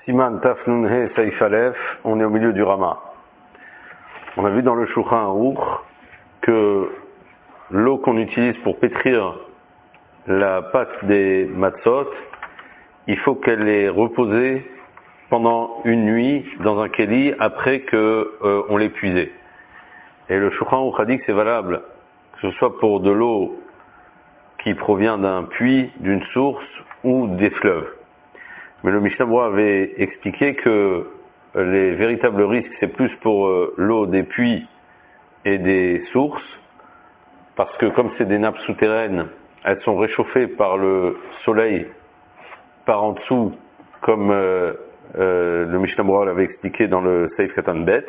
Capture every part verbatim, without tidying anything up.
Siman Taf Nun He Saif Aleph, on est au milieu du Rama. On a vu dans le Shulchan Aruch que l'eau qu'on utilise pour pétrir la pâte des matzot, il faut qu'elle ait reposé pendant une nuit dans un keli après que euh, on l'ait puisée. Et le Shulchan Aruch a dit que c'est valable, que ce soit pour de l'eau qui provient d'un puits, d'une source ou des fleuves. Mais le Mishnah Berurah avait expliqué que les véritables risques, c'est plus pour euh, l'eau des puits et des sources, parce que comme c'est des nappes souterraines, elles sont réchauffées par le soleil par en dessous, comme euh, euh, le Mishnah Berurah l'avait expliqué dans le Seif Katan Bet.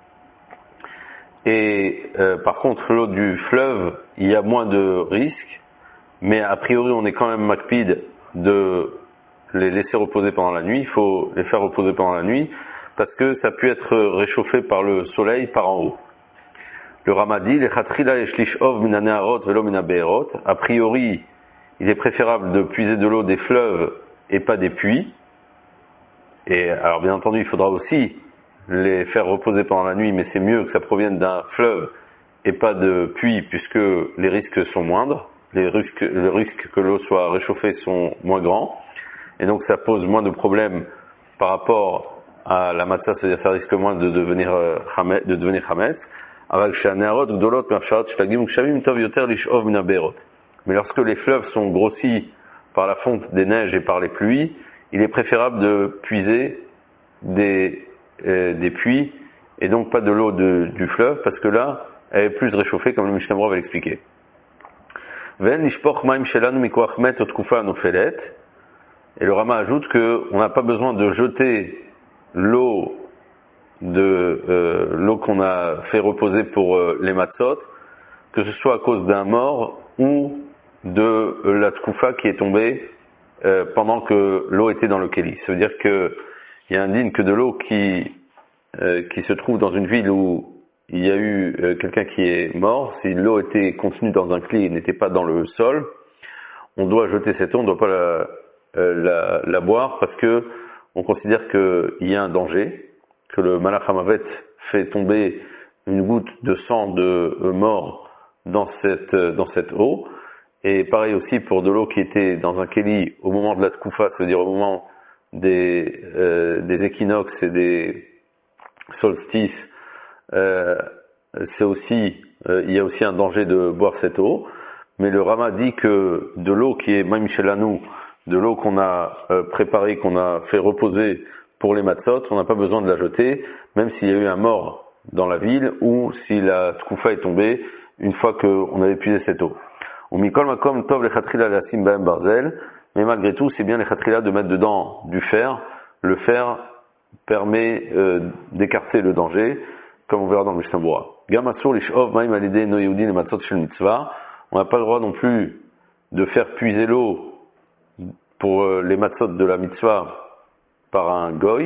Et euh, par contre, l'eau du fleuve, il y a moins de risques, mais a priori, on est quand même makpid de les laisser reposer pendant la nuit. Il faut les faire reposer pendant la nuit parce que ça peut être réchauffé par le soleil par en haut. Le Rama dit, les chatrila yeshlish ov mina neharot velo mina be'erot. A priori, il est préférable de puiser de l'eau des fleuves et pas des puits. Et alors bien entendu, il faudra aussi les faire reposer pendant la nuit, mais c'est mieux que ça provienne d'un fleuve et pas de puits puisque les risques sont moindres. Les risques, le risque que l'eau soit réchauffée sont moins grands. Et donc ça pose moins de problèmes par rapport à la matzah, c'est-à-dire ça risque moins de devenir euh, chametz, de devenir chametz. Mais lorsque les fleuves sont grossis par la fonte des neiges et par les pluies, il est préférable de puiser des, euh, des puits et donc pas de l'eau de, du fleuve parce que là, elle est plus réchauffée comme le Mishnah Berurah va l'expliquer. Et le Rama ajoute qu'on n'a pas besoin de jeter l'eau de euh, l'eau qu'on a fait reposer pour euh, les matzot, que ce soit à cause d'un mort ou de euh, la tkoufa qui est tombée euh, pendant que l'eau était dans le keli. Ça veut dire qu'il y a un digne que de l'eau qui euh, qui se trouve dans une ville où il y a eu euh, quelqu'un qui est mort. Si l'eau était contenue dans un keli et n'était pas dans le sol, on doit jeter cette eau, on ne doit pas la Euh, la, la boire parce que on considère qu'il y a un danger, que le Malach Hamavet fait tomber une goutte de sang de euh, mort dans cette euh, dans cette eau. Et pareil aussi pour de l'eau qui était dans un keli au moment de la tkoufa, c'est-à-dire au moment des euh, des équinoxes et des solstices, euh, c'est aussi euh, il y a aussi un danger de boire cette eau. Mais le Rama dit que de l'eau qui est Maim Shelanu, de l'eau qu'on a euh, préparée, qu'on a fait reposer pour les matzot, on n'a pas besoin de la jeter, même s'il y a eu un mort dans la ville ou si la tkoufa est tombée une fois qu'on avait épuisé cette eau. Mais malgré tout, c'est bien les chatrila de mettre dedans du fer. Le fer permet euh, d'écarter le danger, comme on verra dans le Mishnah Berurah. On n'a pas le droit non plus de faire puiser l'eau pour les matzot de la mitzvah par un goy,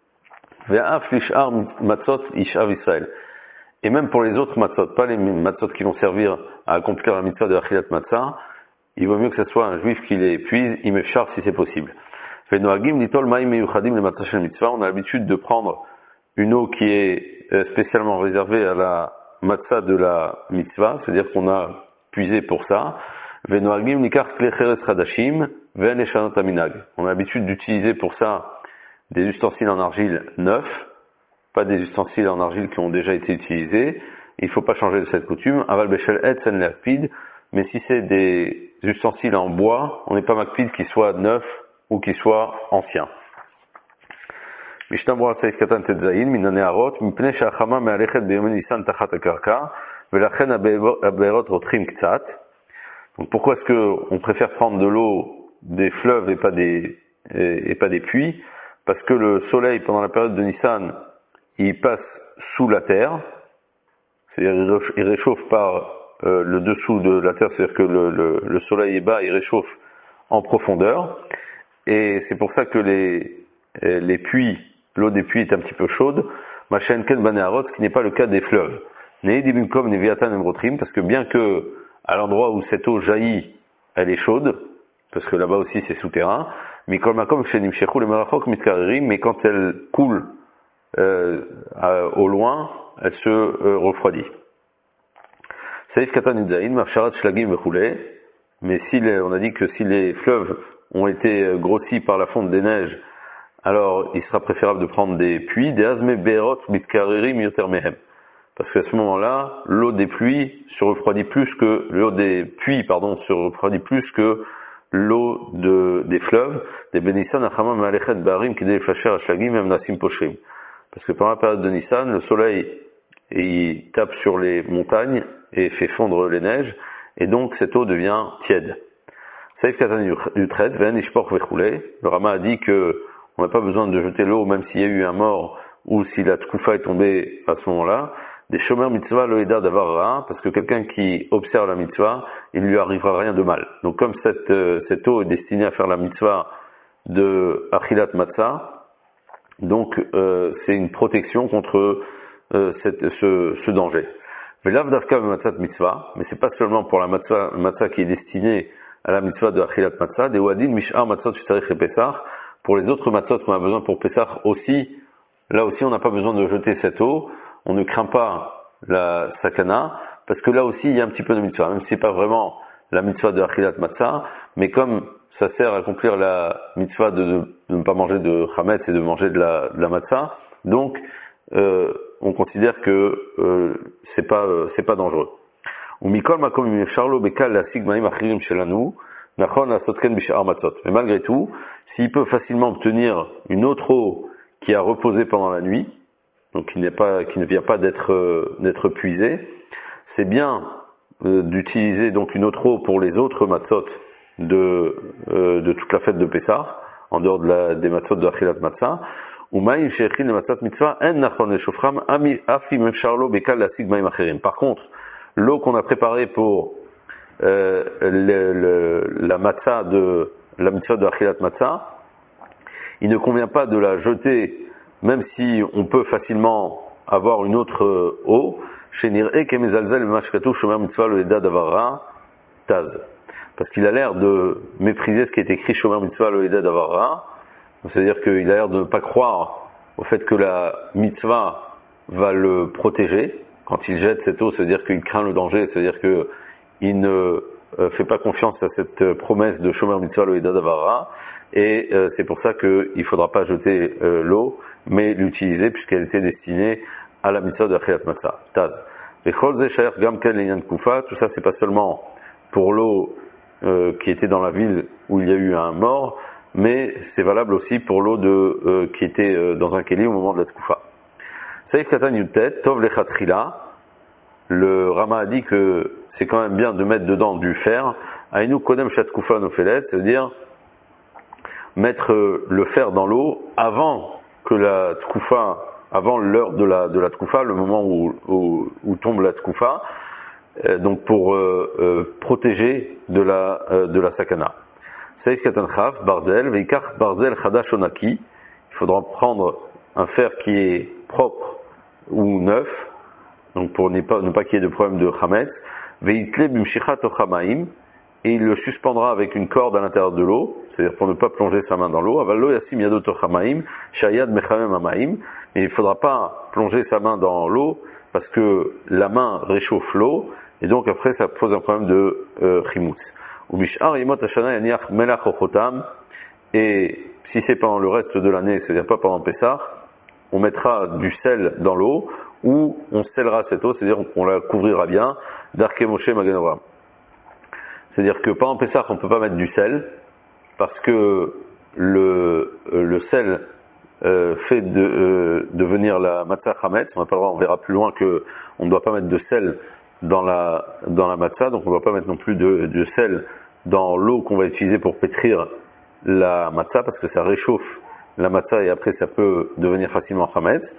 et même pour les autres matzot, pas les matzot qui vont servir à accomplir la mitzvah de achilat matzah, il vaut mieux que ce soit un juif qui les puise, il me charge si c'est possible. On a l'habitude de prendre une eau qui est spécialement réservée à la matzah de la mitzvah, c'est-à-dire qu'on a puisé pour ça. On a l'habitude d'utiliser pour ça des ustensiles en argile neufs, pas des ustensiles en argile qui ont déjà été utilisés. Il ne faut pas changer de cette coutume. Mais si c'est des ustensiles en bois, on n'est pas makpid qu'ils soient neufs ou qu'ils soient anciens. Mishnah Berurah Seif Katan Tetzayin Mina Neharot Mipnei She'achama Me'alechet B'yom Nisan Tachat HaKarka V'lachen HaBe'erot Rotchim K'tzat. Donc pourquoi est-ce que on préfère prendre de l'eau des fleuves et pas des et, et pas des puits? Parce que le soleil pendant la période de Nissan, il passe sous la terre, c'est-à-dire il réchauffe par euh, le dessous de la terre, c'est-à-dire que le, le, le soleil est bas, il réchauffe en profondeur, et c'est pour ça que les les puits, l'eau des puits est un petit peu chaude. Machen ken baneharot, ce qui n'est pas le cas des fleuves. Neidimkom neviatan emrotrim, parce que bien que à l'endroit où cette eau jaillit, elle est chaude, parce que là-bas aussi c'est souterrain. Mikol makom shenimshechu lemerachok mitkarerim, mais quand elle coule euh, à, au loin, elle se euh, refroidit. Saïf katan nidzaïn, mafsharat shlagim vechule, mais si les, on a dit que si les fleuves ont été grossis par la fonte des neiges, alors il sera préférable de prendre des puits, des azme berot mitkarerim yoter mehem. Parce qu'à ce moment-là, l'eau des pluies se refroidit plus que, l'eau des puits, pardon, se refroidit plus que l'eau de, des fleuves, des Benissan, Achamam, Alechet, Barim, Kidei, Facher, Ashlagim, même Nassim, Poshrim. Parce que pendant la période de Nissan, le soleil, il tape sur les montagnes et fait fondre les neiges, et donc cette eau devient tiède. Saïf Katan Yutret, Ven Ishpor Vechule. Le Rama a dit que on n'a pas besoin de jeter l'eau, même s'il y a eu un mort, ou si la Tkoufa est tombée à ce moment-là. Des shomer mitzvah loïda d'avar, parce que quelqu'un qui observe la mitzvah, il ne lui arrivera rien de mal. Donc comme cette, euh, cette eau est destinée à faire la mitzvah de achilat matzah, donc euh, c'est une protection contre euh, cette, ce, ce danger. Velav davka matzat mitzvah, mais c'est pas seulement pour la matzah, matzah qui est destinée à la mitzvah de achilat matzah, des wadin mishar matzot shitarich et pesach, pour les autres matzot qu'on a besoin pour pesach aussi, là aussi on n'a pas besoin de jeter cette eau. On ne craint pas la sakana, parce que là aussi il y a un petit peu de mitzvah, même si c'est pas vraiment la mitzvah de achilat matzah, mais comme ça sert à accomplir la mitzvah de, de, de ne pas manger de chametz et de manger de la, de la matzah, donc euh, on considère que euh, c'est pas euh, c'est pas dangereux. Ou mikol makom charlo bekal la sigmaim achirim shelanu nachon asotken bishar matzot. Mais malgré tout, s'il peut facilement obtenir une autre eau qui a reposé pendant la nuit, donc qui n'est pas, qui ne vient pas d'être euh, d'être puisé, c'est bien euh, d'utiliser donc une autre eau pour les autres matzot de euh, de toute la fête de Pessah, en dehors de la, des matzot de achilat matzah. Ou maïm sheichin le matzot mitzvah en nachon le shofram ami afi mefsharlo bekal la sigmaim acherim. Par contre, l'eau qu'on a préparée pour euh, le, le, la matzah de la mitzvah de achilat matzah, il ne convient pas de la jeter. Même si on peut facilement avoir une autre euh, eau, taz. Parce qu'il a l'air de mépriser ce qui est écrit Shomer Mitzvah Loeda Davara, c'est-à-dire qu'il a l'air de ne pas croire au fait que la mitzvah va le protéger. Quand il jette cette eau, c'est-à-dire qu'il craint le danger, c'est-à-dire qu'il ne euh, fait pas confiance à cette promesse de Shomer Mitzvah Loeda Davara, et euh, c'est pour ça qu'il ne faudra pas jeter euh, l'eau, mais l'utiliser puisqu'elle était destinée à la mitzvah de achilat matzah. Taz. Et Cholze Shayer Gamken Lenyan Kufa, tout ça c'est pas seulement pour l'eau euh, qui était dans la ville où il y a eu un mort, mais c'est valable aussi pour l'eau de euh, qui était euh, dans un keli au moment de la Tkufa. Saïf Katan Yutet, Tov Lechatrila, le Rama a dit que c'est quand même bien de mettre dedans du fer. Aïnou Kodem Shat Kufa Nofelet, c'est-à-dire mettre le fer dans l'eau avant que la tkoufa, avant l'heure de la de la tkoufa, le moment où, où, où tombe la tkoufa, euh, donc pour euh, euh, protéger de la euh, de la sakana. Saïf katan chaf barzel veikach barzel chadash onaki. Il faudra prendre un fer qui est propre ou neuf, donc pour ne pas ne pas qu'il y ait de problème de chametz. Veitle bimshichat ochamaim. Et il le suspendra avec une corde à l'intérieur de l'eau, c'est-à-dire pour ne pas plonger sa main dans l'eau. Avallo yasim yadot ochamaim, shayad mechamem amaim. Mais il ne faudra pas plonger sa main dans l'eau parce que la main réchauffe l'eau et donc après ça pose un problème de euh, chimoutz. Ou mishar yemot hashana yaniach melach ochotam. Et si c'est pendant le reste de l'année, c'est-à-dire pas pendant Pessah, on mettra du sel dans l'eau ou on scellera cette eau, c'est-à-dire qu'on la couvrira bien. Darke Moshe Magen Avraham. C'est-à-dire que pendant Pessah, on ne peut pas mettre du sel, parce que le, le sel euh, fait de, euh, devenir la matzah chametz. On, on verra plus loin que on ne doit pas mettre de sel dans la, dans la matzah, donc on ne doit pas mettre non plus de, de sel dans l'eau qu'on va utiliser pour pétrir la matzah, parce que ça réchauffe la matzah et après ça peut devenir facilement chametz.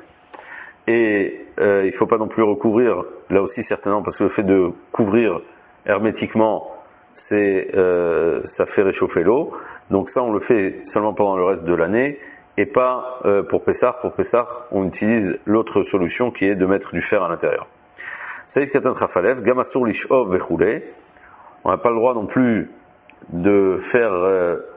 Et euh, il ne faut pas non plus recouvrir, là aussi certainement, parce que le fait de couvrir hermétiquement, c'est euh, ça fait réchauffer l'eau. Donc ça on le fait seulement pendant le reste de l'année et pas euh, pour Pessah. Pour Pessah, on utilise l'autre solution qui est de mettre du fer à l'intérieur. Saïf Katan Chafalev, Gamasur Lishov Vechule. On n'a pas le droit non plus de faire euh,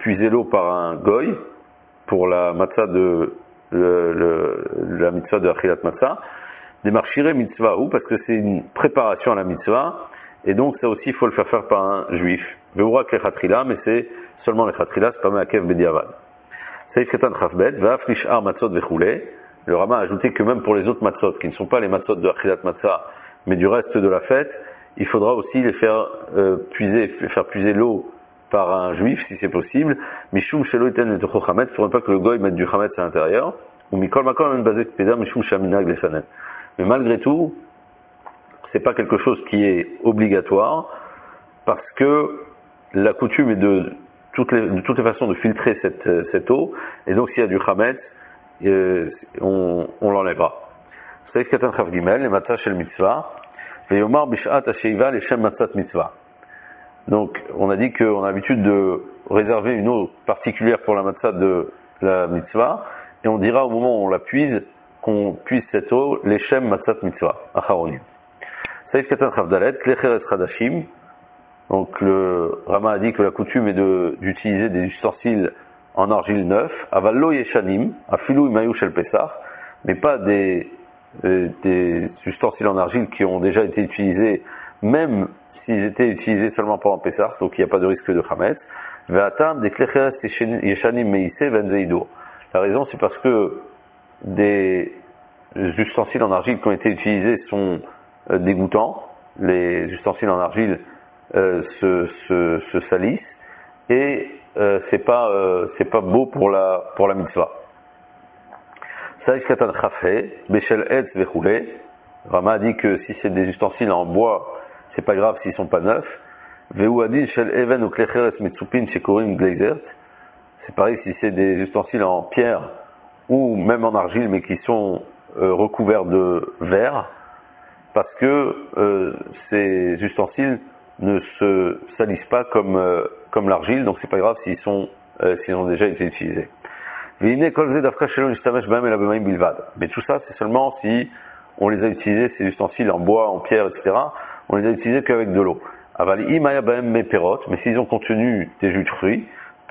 puiser l'eau par un goy pour la matzah de le, le, la mitzvah de Achilat Matzah, des marchiré mitzvah ou parce que c'est une préparation à la mitzvah, et donc ça aussi il faut le faire faire par un juif. Veura que les chatrila, mais c'est seulement les chatrila, c'est pas Me'akev Bediavad. Saïf Katan Chafbet, Va'af Nish'ar Matzot Vechoulé. Le Rama a ajouté que même pour les autres matzot, qui ne sont pas les matzot de Achilat Matzah, mais du reste de la fête, il faudra aussi les faire euh, puiser, les faire puiser l'eau par un juif, si c'est possible. Mishum Shelo Iten Letocho Chametz, pour ne pas que le goy mette du Chametz à l'intérieur. Ou Mikol Makom En Bazek Peda Mishum Shaminag Lesanen. Mais malgré tout, c'est pas quelque chose qui est obligatoire, parce que la coutume est de toutes les, de toutes les façons de filtrer cette, cette eau, et donc s'il y a du Chametz, euh, on, on l'enlèvera. Saïf Katan Chav Gimel, les matzah shel mitzvah, et Yomar Bishat Asheiva, les shem matzat mitzvah. Donc, on a dit qu'on a l'habitude de réserver une eau particulière pour la matzah de la mitzvah, et on dira au moment où on la puise, qu'on puise cette eau, les shem matzat mitzvah, acharonim. Saïf Katan Chav Dalet, Klecheres Chadashim. Donc, le Rama a dit que la coutume est de, d'utiliser des ustensiles en argile neuf, avallo yeshanim, afilou imayou shel pesach, mais pas des, euh, des ustensiles en argile qui ont déjà été utilisés, même s'ils étaient utilisés seulement pendant Pesach, donc il n'y a pas de risque de chametz. Ve'atam des klecheres yeshanim meise venzeido. La raison, c'est parce que des ustensiles en argile qui ont été utilisés sont euh, dégoûtants. Les ustensiles en argile euh, se, se, se salissent et euh, c'est pas euh, c'est pas beau pour la pour la mitzvah. Saïf Katan Chafé, Bechel Etz Vechoulé. Rama a dit que si c'est des ustensiles en bois, c'est pas grave s'ils sont pas neufs. Veuadin Shel Even ou Klecheres Metsupin Shekorim Glazert. C'est pareil si c'est des ustensiles en pierre ou même en argile, mais qui sont euh, recouverts de verre, parce que euh, ces ustensiles ne se salissent pas comme euh, comme l'argile, donc c'est pas grave s'ils sont euh, s'ils ont déjà été utilisés. Mais tout ça, c'est seulement si on les a utilisés, ces ustensiles en bois, en pierre, et cetera. On les a utilisés qu'avec de l'eau. Mais s'ils ont contenu des jus de fruits,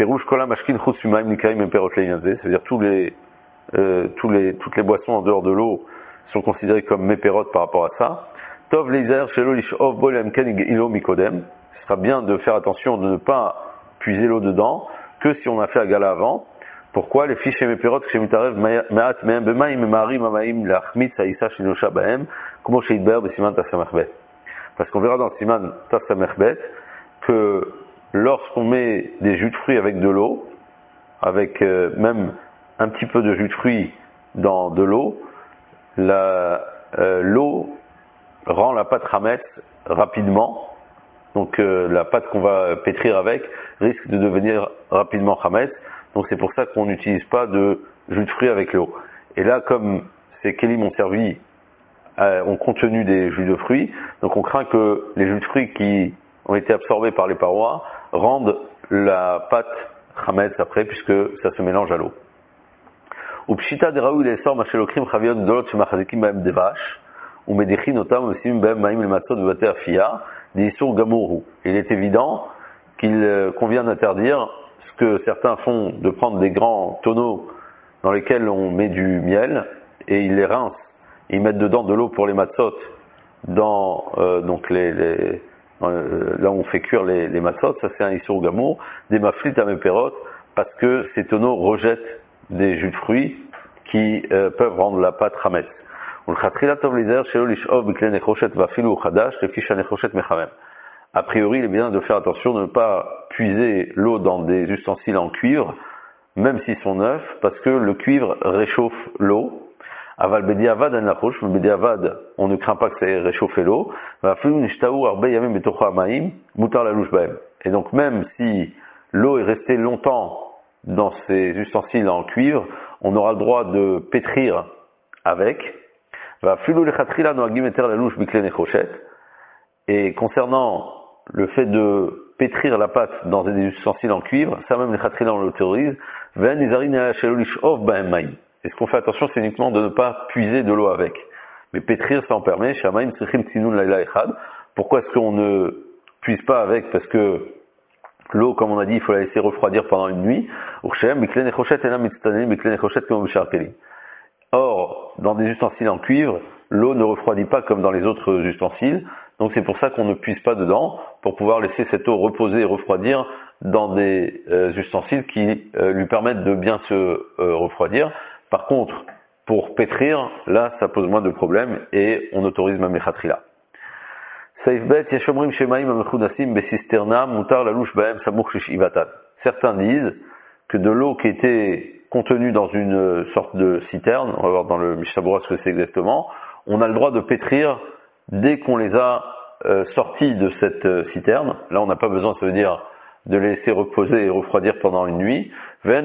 c'est-à-dire tous les, euh, tous les, toutes les boissons en dehors de l'eau sont considérées comme méperot par rapport à ça. Tov leiser shelo lishov bo lemken ilo mikodem. Ce sera bien de faire attention de ne pas puiser l'eau dedans que si on a fait la gala avant. Pourquoi les fiches et méperot chez mitarev me'at me'em b'maim marim amaim lachmitz haïsa shinosha ba'em como sheidber b'siman tasamachbet. Parce qu'on verra dans le siman tasamachbet que lorsqu'on met des jus de fruits avec de l'eau, avec euh, même un petit peu de jus de fruits dans de l'eau, la, euh, l'eau rend la pâte chametz rapidement. Donc euh, la pâte qu'on va pétrir avec risque de devenir rapidement chametz. Donc c'est pour ça qu'on n'utilise pas de jus de fruits avec l'eau. Et là, comme ces kélim ont servi, euh, ont contenu des jus de fruits, donc on craint que les jus de fruits qui ont été absorbés par les parois rendent la pâte chametz après, puisque ça se mélange à l'eau. Ou pshita deraou il essor machelokrim chaviot dolot shemachazikim baem devash ou medichin otam osim baem maim lematzot bevate afia d'issur gamourou. Il est évident qu'il convient d'interdire ce que certains font, de prendre des grands tonneaux dans lesquels on met du miel et ils les rincent, ils mettent dedans de l'eau pour les matzot dans euh, donc les, les euh, là où on fait cuire les, les matzot. Ça c'est un issur gamour, des maflit à méperot, parce que ces tonneaux rejettent des jus de fruits qui euh, peuvent rendre la pâte chametz. A priori, il est bien de faire attention de ne pas puiser l'eau dans des ustensiles en cuivre, même s'ils sont neufs, parce que le cuivre réchauffe l'eau. Aval bediavad en larouche, mais bediavad, on ne craint pas que ça ait réchauffé l'eau. Et donc même si l'eau est restée longtemps dans ces ustensiles en cuivre, on aura le droit de pétrir avec. Et concernant le fait de pétrir la pâte dans des ustensiles en cuivre, ça même les khatrila on l'autorise. Et ce qu'on fait attention, c'est uniquement de ne pas puiser de l'eau avec. Mais pétrir, ça en permet. Pourquoi est-ce qu'on ne puise pas avec? Parce que L'eau, comme on a dit, il faut la laisser refroidir pendant une nuit. Or, dans des ustensiles en cuivre, l'eau ne refroidit pas comme dans les autres ustensiles. Donc c'est pour ça qu'on ne puise pas dedans, pour pouvoir laisser cette eau reposer et refroidir dans des euh, ustensiles qui euh, lui permettent de bien se euh, refroidir. Par contre, pour pétrir, là, ça pose moins de problèmes et on autorise ma mechatrila. Certains disent que de l'eau qui était contenue dans une sorte de citerne, on va voir dans le Mishnah Berurah ce que c'est exactement, on a le droit de pétrir dès qu'on les a euh, sortis de cette euh, citerne. Là, on n'a pas besoin, ça veut dire, de les laisser reposer et refroidir pendant une nuit. Mais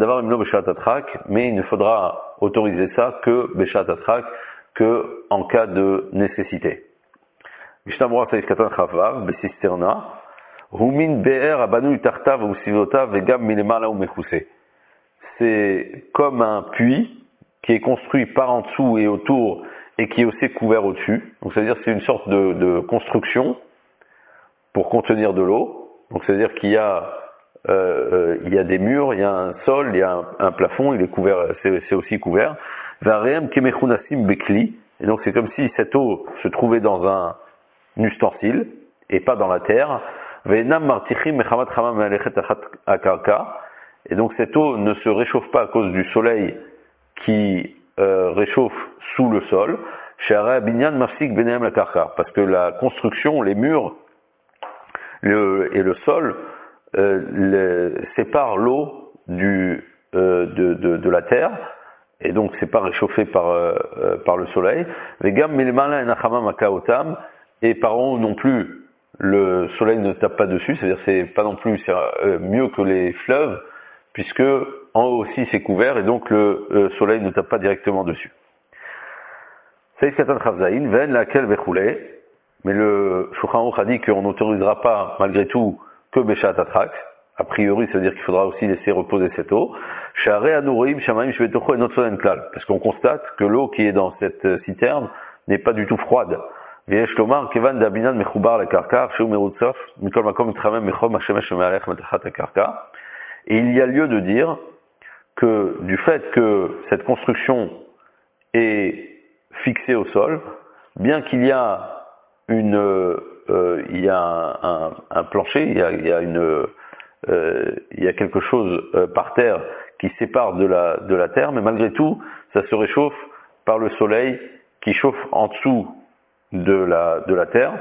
il ne faudra autoriser ça que Beshat Atrak, que en cas de nécessité. Mishnah Berurah Saif Katan Chavav, Besisterna, Humin Be'er Abanu Tartav Usivota Vegam Milemala ou Mechuse. C'est comme un puits qui est construit par en dessous et autour et qui est aussi couvert au-dessus. Donc c'est-à-dire c'est une sorte de, de construction pour contenir de l'eau. Donc c'est-à-dire qu'il y a euh, il y a des murs, il y a un sol, il y a un, un plafond, il est couvert, c'est, c'est aussi couvert. Varem Kemechunasim Bekli. Et donc c'est comme si cette eau se trouvait dans un ustensile et pas dans la terre. Et donc cette eau ne se réchauffe pas à cause du soleil qui euh, réchauffe sous le sol. Parce que la construction, les murs le, et le sol euh, le, séparent l'eau du, euh, de, de, de la terre. Et donc c'est pas réchauffé par, euh, par le soleil. Et par en haut non plus, le soleil ne tape pas dessus, c'est-à-dire c'est pas non plus c'est, euh, mieux que les fleuves, puisque en haut aussi c'est couvert et donc le euh, soleil ne tape pas directement dessus. Saïf Katan Chavzaïn, Ven laquelle Bechoulé, mais le Shulchan Aruch a dit qu'on n'autorisera pas malgré tout que Beshat Atrak. A priori, ça veut dire qu'il faudra aussi laisser reposer cette eau. Parce qu'on constate que l'eau qui est dans cette citerne n'est pas du tout froide. Et il y a lieu de dire que du fait que cette construction est fixée au sol, bien qu'il y a une, euh, il y a un, un, un plancher, il y a, il y a une, euh, il y a quelque chose euh, par terre qui sépare de la, de la terre, mais malgré tout, ça se réchauffe par le soleil qui chauffe en dessous de la, de la terre.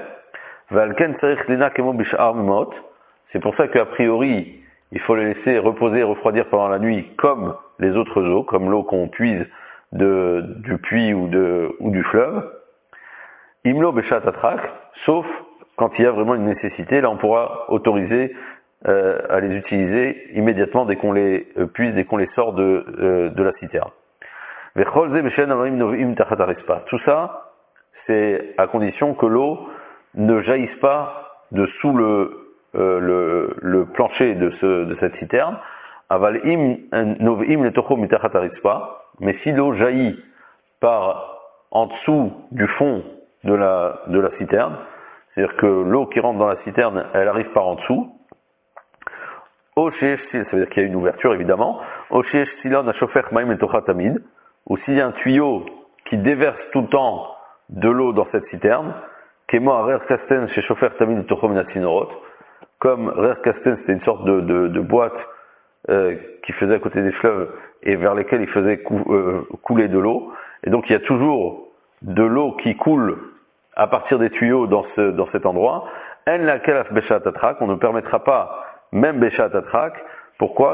C'est pour ça qu'a priori, il faut les laisser reposer et refroidir pendant la nuit comme les autres eaux, comme l'eau qu'on puise de, du puits ou, de, ou du fleuve. Imlo Beshat Atrak, sauf quand il y a vraiment une nécessité, là on pourra autoriser euh, à les utiliser immédiatement dès qu'on les euh, puise, dès qu'on les sort de, euh, de la citerne. Tout ça, c'est à condition que l'eau ne jaillisse pas de sous le, euh, le, le plancher de, ce, de cette citerne. Mais si l'eau jaillit par en dessous du fond de la, de la citerne, c'est-à-dire que l'eau qui rentre dans la citerne, elle arrive par en dessous, ça veut dire qu'il y a une ouverture évidemment, ou s'il y a un tuyau qui déverse tout le temps de l'eau dans cette citerne, comme Rer Kasten, c'était une sorte de, de, de boîte euh, qui faisait à côté des fleuves et vers lesquels il faisait cou, euh, couler de l'eau. Et donc il y a toujours de l'eau qui coule à partir des tuyaux dans, ce, dans cet endroit. On ne permettra pas même Beshat Atrak. Pourquoi?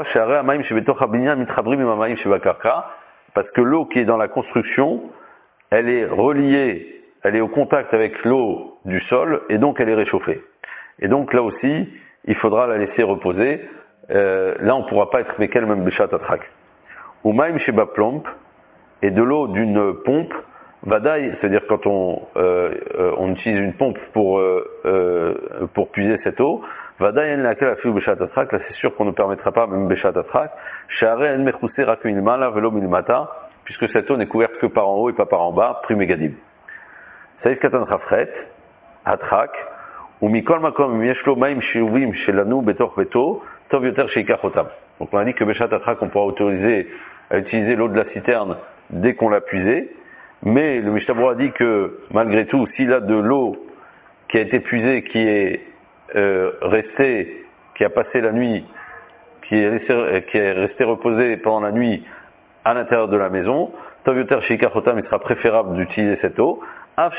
Parce que l'eau qui est dans la construction, elle est reliée, elle est au contact avec l'eau du sol et donc elle est réchauffée. Et donc là aussi, il faudra la laisser reposer. Euh, là, on ne pourra pas être Mekel même Beshat Atrak. Ou Maim Sheba Plomp, et de l'eau d'une pompe, Vadaï, c'est-à-dire quand on, euh, euh, on utilise une pompe pour, euh, euh, pour puiser cette eau, Vadaï en laquelle a fait Beshat Atrak, là c'est sûr qu'on ne permettra pas même Beshat Atrak, Share en Mechuse Rakumilmala Velo Milmata, puisque cette eau n'est couverte que par en haut et pas par en bas, Primegadib. Saïf Katan Rafret, Atrak, ou mikol makom yeshlo maim shuvim shelanu betor beto tov yoter sheikachotam. Donc on a dit que Beshat Atrak on pourra autoriser à utiliser l'eau de la citerne dès qu'on l'a puisée, mais le Mishnah Berurah a dit que malgré tout, s'il a de l'eau qui a été puisée, qui est euh, restée, qui a passé la nuit, qui est resté, qui est resté reposée pendant la nuit à l'intérieur de la maison, tov yoter sheikachotam, il sera préférable d'utiliser cette eau. Même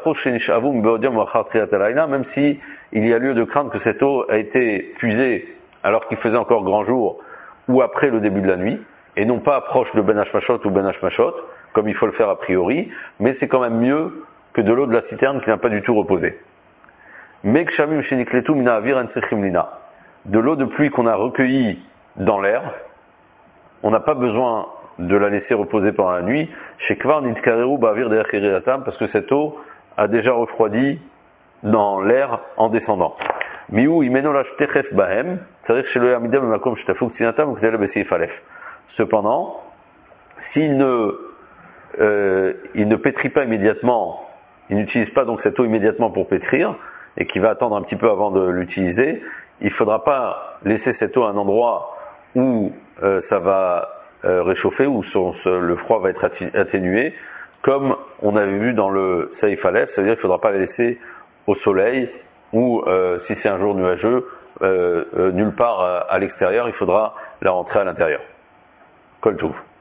si il y a lieu de craindre que cette eau a été puisée alors qu'il faisait encore grand jour ou après le début de la nuit, et non pas proche de Ben Hashmashot ou Ben Hashmashot, comme il faut le faire a priori, mais c'est quand même mieux que de l'eau de la citerne qui n'a pas du tout reposé. De l'eau de pluie qu'on a recueillie dans l'air, on n'a pas besoin de la laisser reposer pendant la nuit, parce que cette eau a déjà refroidi dans l'air en descendant. Cependant, s'il ne, euh, il ne pétrit pas immédiatement, il n'utilise pas donc cette eau immédiatement pour pétrir, et qu'il va attendre un petit peu avant de l'utiliser, il ne faudra pas laisser cette eau à un endroit où euh, ça va euh, réchauffer, où son, ce, le froid va être atténué, comme on avait vu dans le Seif Aleph, c'est-à-dire qu'il ne faudra pas la laisser au soleil, ou euh, si c'est un jour nuageux, euh, euh, nulle part à, à l'extérieur, il faudra la rentrer à l'intérieur. Kol Tov.